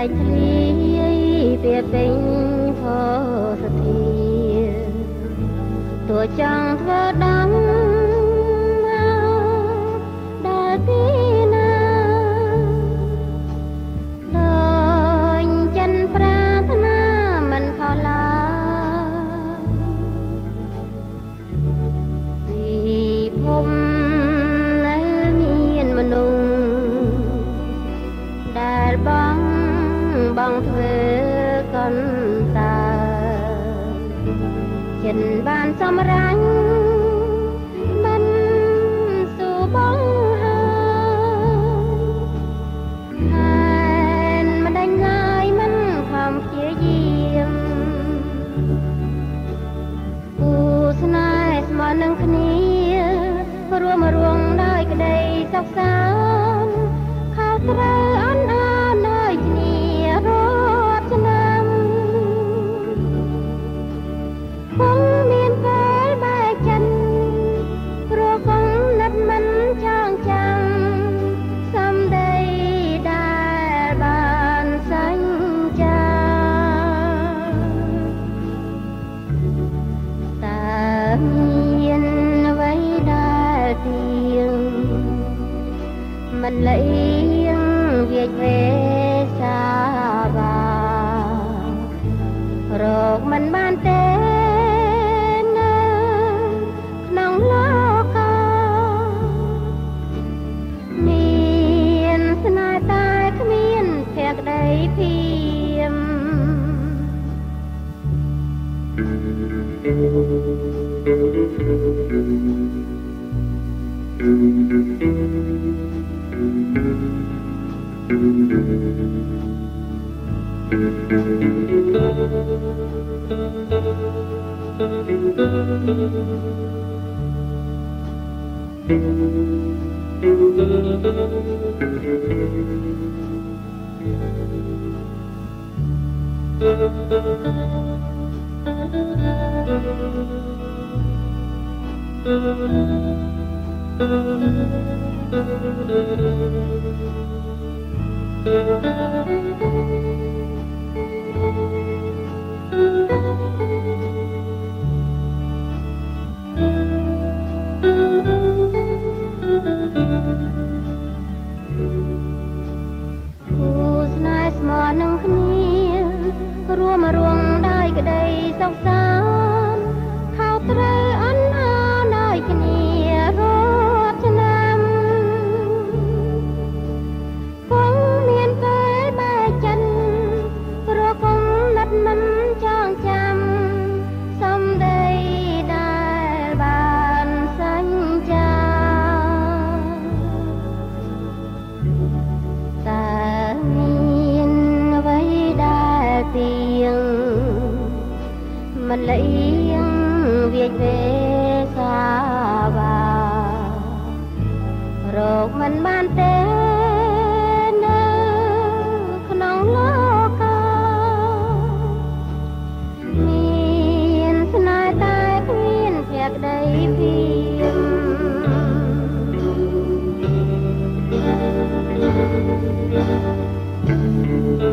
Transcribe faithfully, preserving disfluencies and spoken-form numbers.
ធ្លាយវាពេញផសធាទោះចង់ធ្វើដំដល់ទីណាដោយចិនប្រាថ្នាមិនខុសឡើយពីភពនៅមានមនុស្សដែលបងបងធ្វើកន្តើចិនបានសម្រេចមិនស៊ូបងហើយមិនដេញឡើយមិនខំព្យាយាមគូស្នេហ៍ស្មើនឹងគ្នារួមរួមដោយក្តីសុខសាន្តខោត្រូវអន់អានដោយគ្នារាប់ឆ្នាំគង់មានពេលបែកចិនព្រោះគង់ណាត់មិនចងចាំសំដីដែលបានសញ្ចាតើមានអ្វីដែលទៀងមិនលៀងវាចវេសាបារកមិនបានទេនៅក្នុងលោកาមានស្នេហ៍តែគ្មានភក្តីភៀមនឹងគ្នារួមរួមដោយក្តីសុខសាន្តខោត្រូវអន់អានដោយគ្នារាប់ឆ្នាំគង់មានពេលបែកចិនព្រោះគង់ណាត់មិនចងចាំសំដីដែលបានសញ្ចាតើទៀងមិនលៀងវាចវេសាបារកមិនបានទេនៅក្នុងលោកาមានស្នេហ៍តែគ្មានភក្តីភៀម